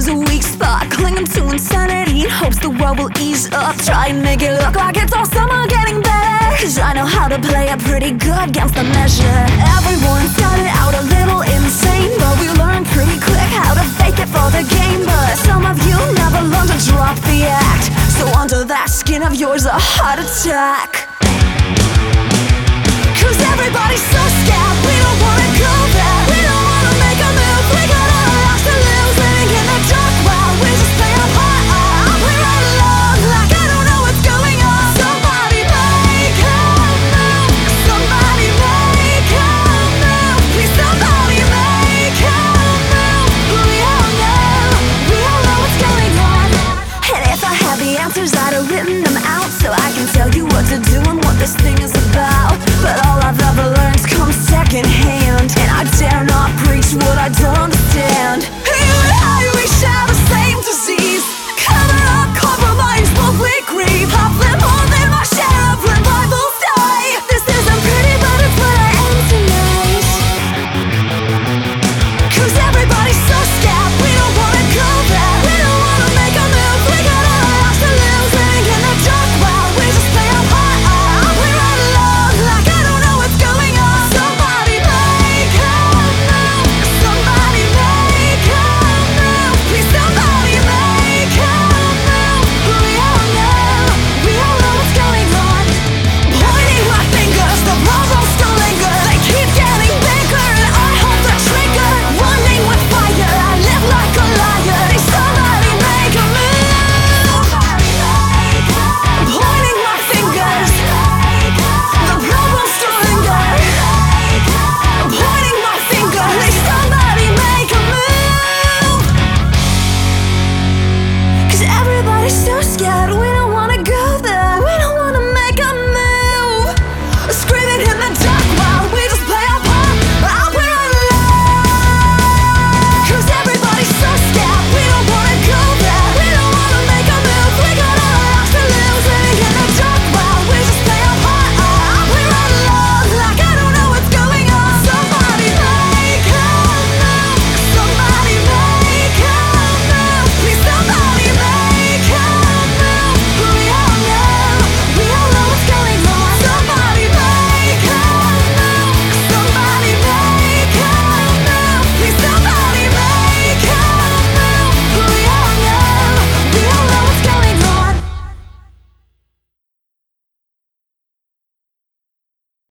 a weak spot, clinging to insanity in hopes the world will ease up. Try and make it look like it's all summer getting better, 'cause I know how to play it pretty good against the measure. Everyone started out a little insane, but we learned pretty quick how to fake it for the game. But some of you never learned to drop the act, so under that skin of yours a heart attack. 'Cause everybody's so scared, we don't wanna go there. We don't wanna make a move, we got all our lives to lose. Living in the dark while we just play our part. We're all alone, like I don't know what's going on. Somebody make a move, somebody make a move. Please somebody make a move. We all know what's going on. And if I had the answers, I'd have written them out, so I can tell you what to do and what this thing is about. But all I've ever learned comes secondhand, and I dare not preach what I don't understand. You and I, we share the same disease. Cover up, compromise, what we grieve. I've lived more than my share of revivals die. This isn't pretty, but it's what I am tonight. 'Cause everybody's so scared, we don't wanna go there. We don't wanna make a move, we got all our lives to lose. Living in the dark while we just play our part. We're all alone, like I don't know what's going on. Somebody make a move, somebody make a move. Please somebody make a move. We all know what's going on. Pointing my fingers, the problems still linger. They keep getting bigger and I hold the trigger. Running with fire, I live like a liar. Somebody make a move. Pointing my fingers, the problems still linger. Pointing my fingers, somebody make a move. 'Cause everybody's so scared when